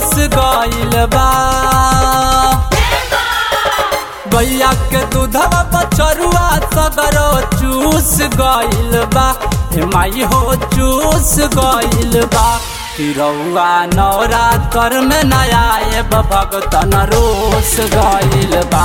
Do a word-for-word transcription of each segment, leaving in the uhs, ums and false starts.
ठूस गइल बा। गैया के दूधवा बछरुआ सगरो चूस गइल बा। हे माई हो चूस गइल बा। कि रउआ नवरात्र में नया आएब भगतन रोस गइल बा।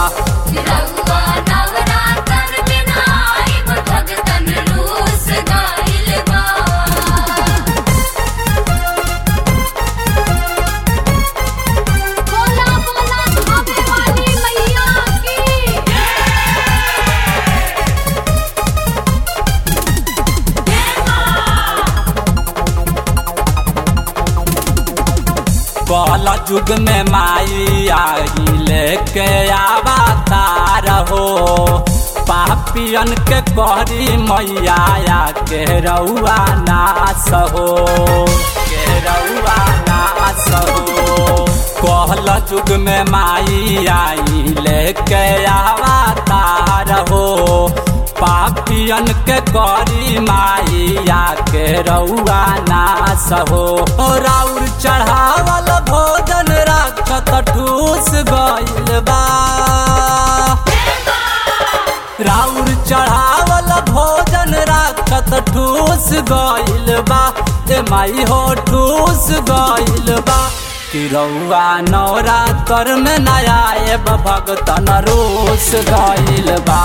पहला युग में माई आई लेके अवतार हो। पापियन के कहरी मैया के रउआ नास हो, के रउआ नास हो। पहला युग में माई आई लेके अवतार हो। पापियन के करी माइया के रउआ नास हो। राउर चढ़ावल भोजन राक्षत ठूस गइल बा। राउर चढ़ावल भोजन राक्षत ठूस गइल बा। ए माई हो ठूस गइल बा। कि रउआ नवरात्र में नया आएब भगतन रोस गइल बा।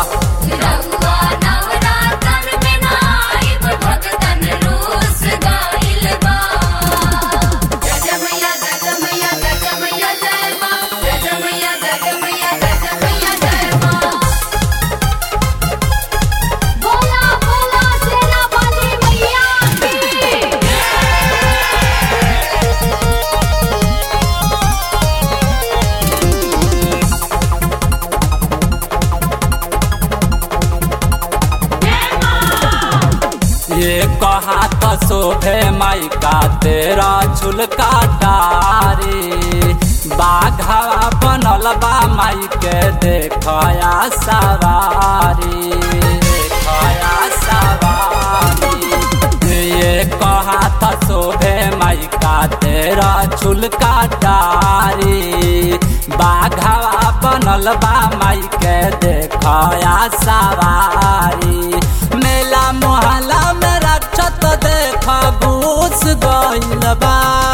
ये कहा तो शोभे माई का तेरा झुलका डारी। बाघा बनल बा माई के देखया सवारी, देखया सवारी। ये कहा तो शोभे माई का तेरा झुलका डारी। बाघा बनल बा माई के देखया सवारी। मेला मोहल्ला में राक्षत देखा घूस गइल बा।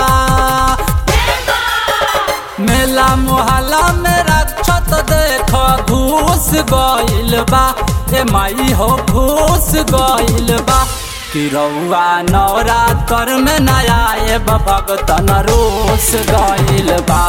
मेला मोहल्ला में राक्षत देखा घूस गइल बा। ए माई हो घूस गइल बा। कि रउआ नवरात्र में नया आएब भगतन रोस गइल बा।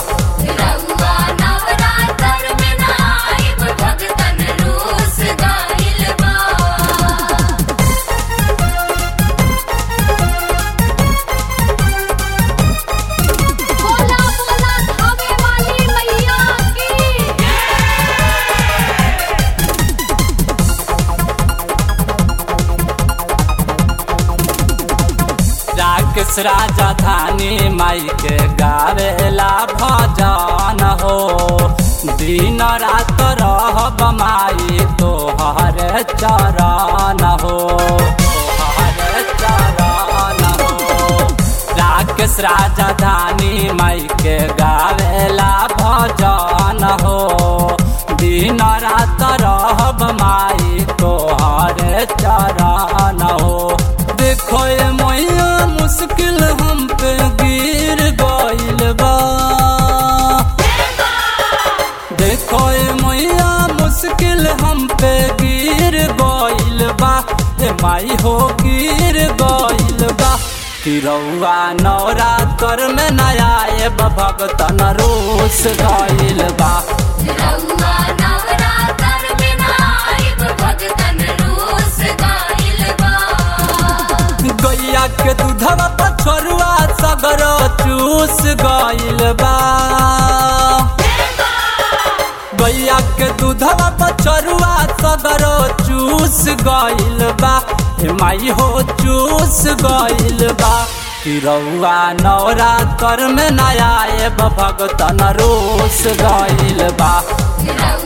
राकेश राजधानी माई के गावेला भजन हो। दिन रात रहब माई तोहर चरण हो, तोहर चरण हो। राकेश राजधानी माई के गावेला भजन हो। दिन रात रहब माई तोहर चरण हो। देखो ये मैया मुश्किल हम पे गिर गइल बा। देखो ये मैया मुश्किल हम पे गिर गइल बा। ए माई हो गिर गइल बा। कि रउआ नवरात्र में नया आएब भगतन रोस गइल बा। गैया के दूधवा बछरुआ सगरो चूस गइल बा। गैया के दूधवा बछरुआ सगरो चूस गइल बा। हे माई हो चूस गइल बा। कि रउआ नवरात्र में नया आएब भगतन रोस गइल बा।